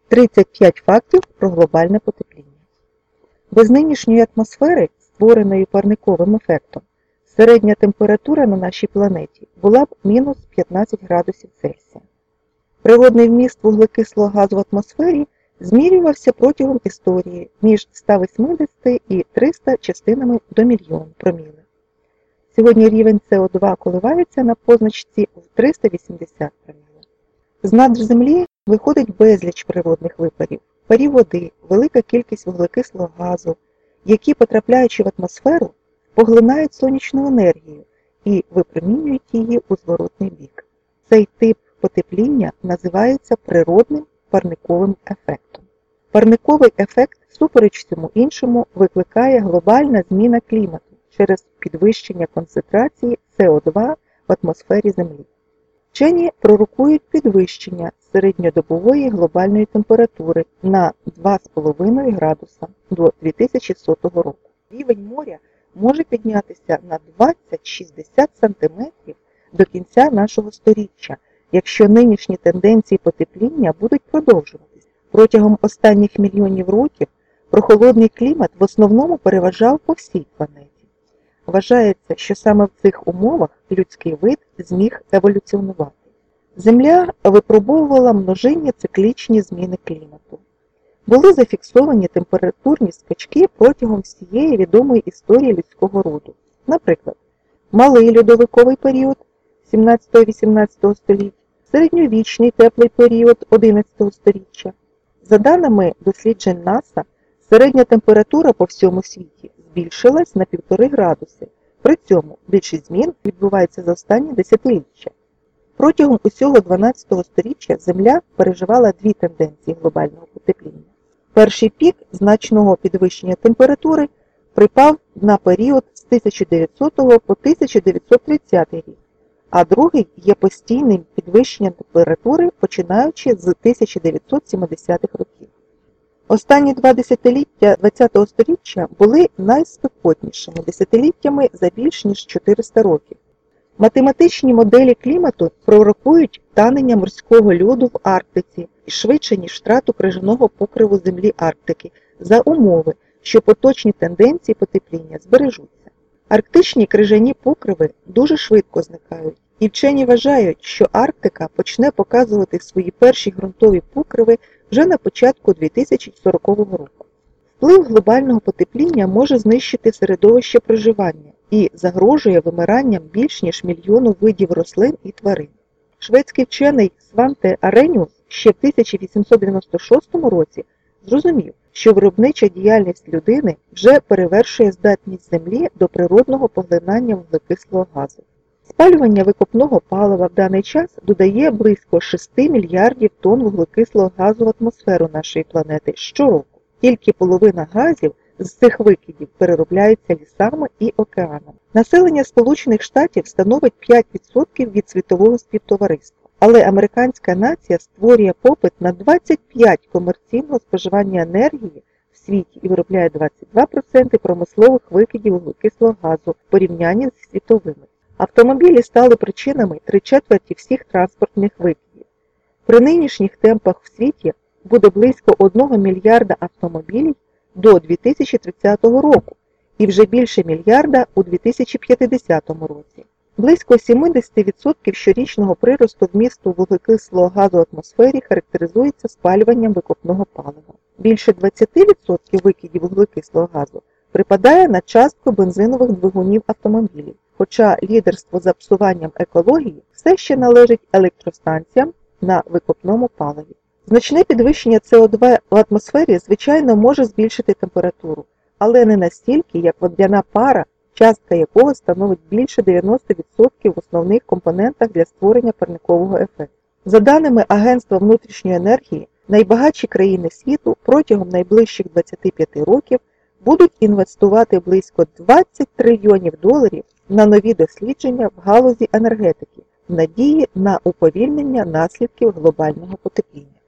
35 фактів про глобальне потепління. Без нинішньої атмосфери, створеної парниковим ефектом, середня температура на нашій планеті була б мінус 15 градусів Цельсія. Природний вміст вуглекислого газу в атмосфері змірювався протягом історії між 180 і 300 частинами до мільйона проміле. Сьогодні рівень СО2 коливається на позначці в 380 проміле. З надр землі виходить безліч природних випарів, парі води, велика кількість вуглекислого газу, які, потрапляючи в атмосферу, поглинають сонячну енергію і випромінюють її у зворотний бік. Цей тип потепління називається природним парниковим ефектом. Парниковий ефект, всупереч всьому іншому, викликає глобальна зміна клімату через підвищення концентрації СО2 в атмосфері Землі. Вчені пророкують підвищення середньодобової глобальної температури на 2,5 градуса до 2100 року. Рівень моря може піднятися на 20-60 см до кінця нашого сторіччя, якщо нинішні тенденції потепління будуть продовжуватись. Протягом останніх мільйонів років прохолодний клімат в основному переважав по всій планеті. Вважається, що саме в цих умовах людський вид зміг еволюціонувати. Земля випробовувала множинні циклічні зміни клімату. Були зафіксовані температурні скачки протягом всієї відомої історії людського роду. Наприклад, малий льодовиковий період 17-18 століть, середньовічний теплий період 11 століття. За даними досліджень НАСА, середня температура по всьому світі збільшилась на 1,5 градуси. При цьому більшість змін відбувається за останні десятиліття. Протягом усього 12 століття Земля переживала дві тенденції глобального потепління. Перший пік значного підвищення температури припав на період з 1900 по 1930 рік, а другий є постійним підвищенням температури, починаючи з 1970-х років. Останні два десятиліття ХХ століття були найспекотнішими десятиліттями за більш ніж 400 років. Математичні моделі клімату пророкують танення морського льоду в Арктиці і швидше, ніж втрату крижаного покриву землі Арктики, за умови, що поточні тенденції потепління збережуться. Арктичні крижані покриви дуже швидко зникають, і вчені вважають, що Арктика почне показувати свої перші ґрунтові покриви вже на початку 2040 року. Вплив глобального потепління може знищити середовище проживання і загрожує вимиранням більш ніж мільйону видів рослин і тварин. Шведський вчений Сванте Ареніус ще в 1896 році зрозумів, що виробнича діяльність людини вже перевершує здатність Землі до природного поглинання вуглекислого газу. Спалювання викопного палива в даний час додає близько 6 мільярдів тонн вуглекислого газу в атмосферу нашої планети щороку. Тільки половина газів з цих викидів переробляється лісами і океанами. Населення Сполучених Штатів становить 5% від світового співтовариства, але американська нація створює попит на 25% комерційного споживання енергії в світі і виробляє 22% промислових викидів вуглекислого газу в порівнянні з світовими. Автомобілі стали причинами 3/4 всіх транспортних викидів. При нинішніх темпах в світі буде близько 1 мільярда автомобілів до 2030 року і вже більше мільярда у 2050 році. Близько 70% щорічного приросту вмісту вуглекислого газу в атмосфері характеризується спалюванням викопного палива. Більше 20% викидів вуглекислого газу припадає на частку бензинових двигунів автомобілів, хоча лідерство за псуванням екології все ще належить електростанціям на викопному паливі. Значне підвищення СО2 в атмосфері, звичайно, може збільшити температуру, але не настільки, як водяна пара, частка якого становить більше 90% в основних компонентах для створення парникового ефекту. За даними Агентства внутрішньої енергії, найбагатші країни світу протягом найближчих 25 років будуть інвестувати близько 20 трильйонів доларів на нові дослідження в галузі енергетики в надії на уповільнення наслідків глобального потепління.